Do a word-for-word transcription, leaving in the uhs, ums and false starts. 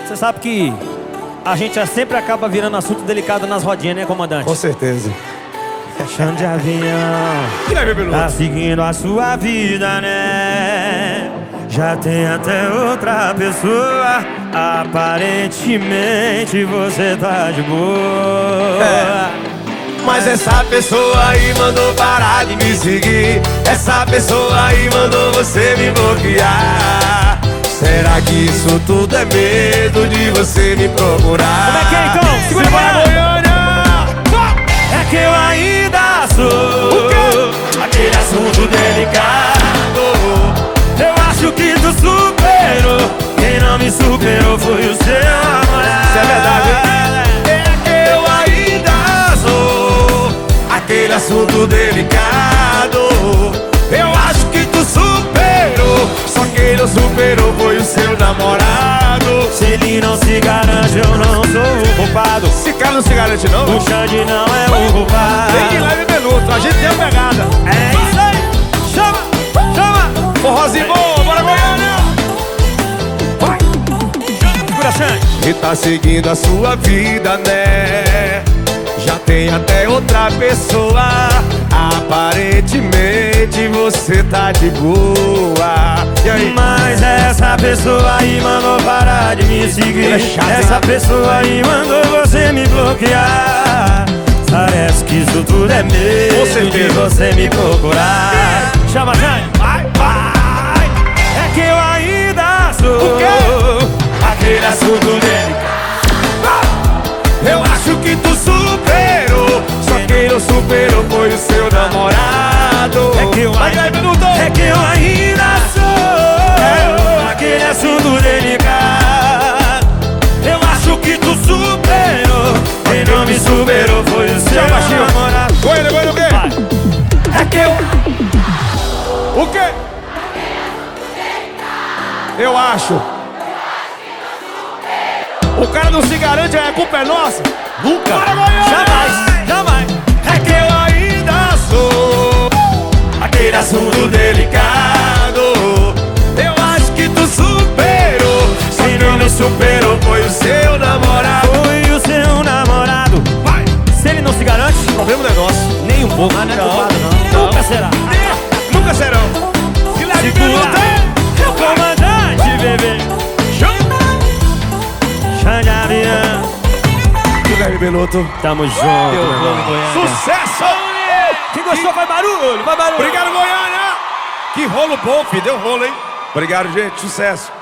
Você sabe que a gente sempre acaba virando assunto delicado nas rodinhas, né, comandante? Com certeza. Chão de avião, tá seguindo a sua vida, né? Já tem até outra pessoa. Aparentemente você tá de boa. É. Mas essa pessoa aí mandou parar de me seguir. Essa pessoa aí mandou você me bloquear. Será que isso tudo é medo de você me procurar? Como é que é então? Segura a Goiânia! É que eu ainda sou aquele assunto delicado. Eu acho que tu superou. Quem não me superou foi o seu namorado. Isso é verdade. É que eu ainda sou aquele assunto delicado. Eu acho que tu superou. Só quem não superou foi o seu namorado. Se ele não se garante, eu não sou o culpado. Esse cara não se garante não? O Xande não é o culpado. Vem de leve minuto, a gente tem a pegada. É isso aí. Chama, chama. Forrozinho bom, bora Goiânia. Vai. Segura, Xande. E tá seguindo a sua vida, né? Já tem até outra pessoa. Aparentemente você tá de boa. E aí? Mas essa pessoa aí mandou parar de me seguir. É chato, essa hein? pessoa aí mandou você me bloquear. Parece que isso tudo é medo de você me procurar. Chama, Jane. Vai, vai. É que eu ainda sou O quê? aquele assunto dele. Eu acho que tu superou. Só quem não superou foi o seu namorado. É que eu Vai, ainda, vai, minuto. é que eu ainda sou aquele assunto delicado. Eu acho que tu superou. Quem não me superou foi o seu baixinho. namorado. Goiânia, Goiânia, o quê? Vai. É que eu... O quê? Eu acho. O cara não se garante, a culpa é nossa? Nunca, Bora, Goiânia! jamais, jamais. É que eu ainda sou aquele assunto delicado. Eu acho que tu superou. Só quem não me superou foi o seu namorado. Foi o seu namorado. Vai! Se ele não se garante, Problema negócio. nem um pouco. Ah, não é culpado, não. Não. Nunca será. Nunca serão. Se leve Segura. minuto, É o comandante, bebê. Xande Avião. se leve minuto. Tamo junto, meu irmão. Sucesso! Quem gostou, vai barulho, vai barulho. Obrigado, Goiânia! Que rolo bom, filho. Deu rolo, hein? Obrigado, gente. Sucesso.